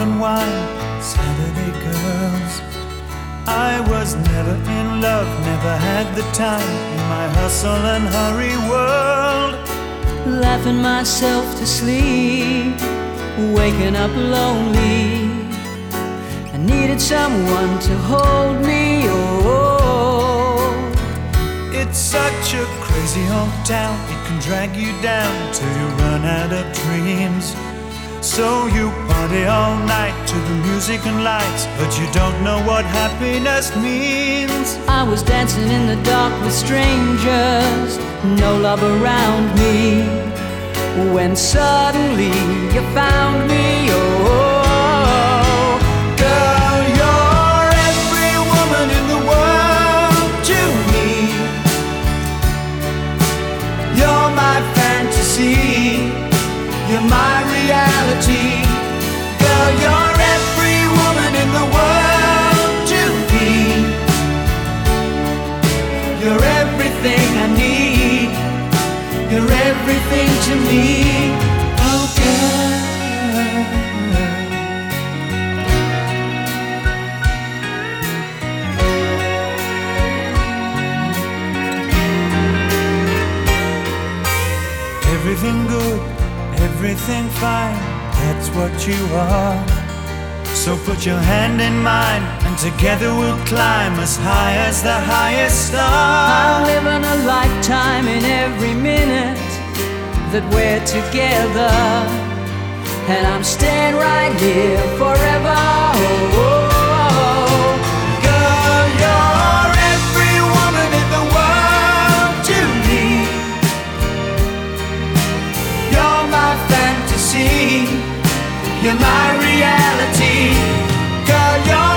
and wine, Saturday girls. I was never in love, never had the time in my hustle and hurry world. Laughing myself to sleep, waking up lonely. I needed someone to hold me, oh. It's such a crazy old town, it can drag you down till you run out of dreams. So you party all night to the music and lights, but you don't know what happiness means. I was dancing in the dark with strangers, no love around me, when suddenly you found me, oh. Girl, you're every woman in the world to me. You're my fantasy, you're my reality. Girl, you're every woman in the world to me. You're everything I need, you're everything to me. Oh girl, everything good, everything fine, that's what you are. So put your hand in mine, and together we'll climb as high as the highest star. I'm living a lifetime in every minute that we're together, and I'm staying right here forever, oh. Girl, you're every woman in the world to me. You're my fantasy, you're my reality. Girl, you're